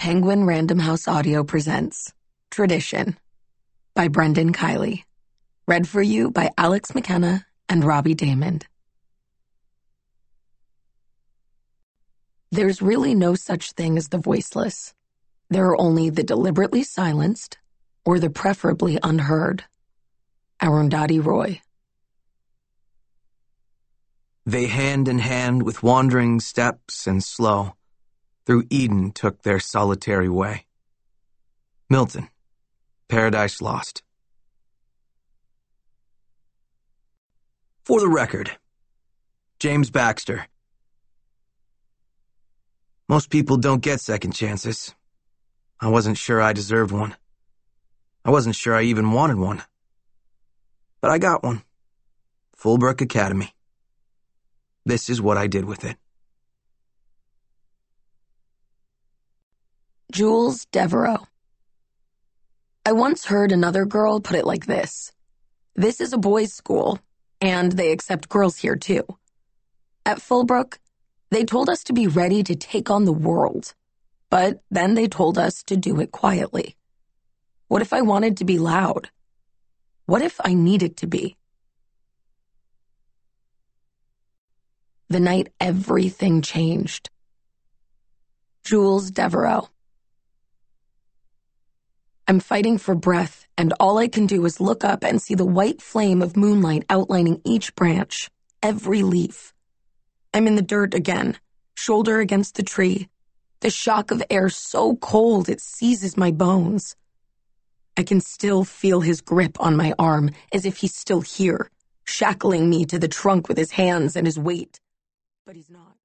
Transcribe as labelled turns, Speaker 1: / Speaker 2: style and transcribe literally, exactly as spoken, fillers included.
Speaker 1: Penguin Random House Audio presents Tradition by Brendan Kiley. Read for you by Alex McKenna and Robbie Damon. There's really no such thing as the voiceless. There are only the deliberately silenced or the preferably unheard. Arundhati Roy.
Speaker 2: They hand in hand with wandering steps and slow, through Eden took their solitary way. Milton, Paradise Lost. For the record, James Baxter. Most people don't get second chances. I wasn't sure I deserved one. I wasn't sure I even wanted one. But I got one. Fullbrook Academy. This is what I did with it.
Speaker 1: Jules Devereaux. I once heard another girl put it like this. This is a boys' school, and they accept girls here too. At Fullbrook, they told us to be ready to take on the world, but then they told us to do it quietly. What if I wanted to be loud? What if I needed to be? The night everything changed. Jules Devereaux. I'm fighting for breath, and all I can do is look up and see the white flame of moonlight outlining each branch, every leaf. I'm in the dirt again, shoulder against the tree, the shock of air so cold it seizes my bones. I can still feel his grip on my arm, as if he's still here, shackling me to the trunk with his hands and his weight. But he's not.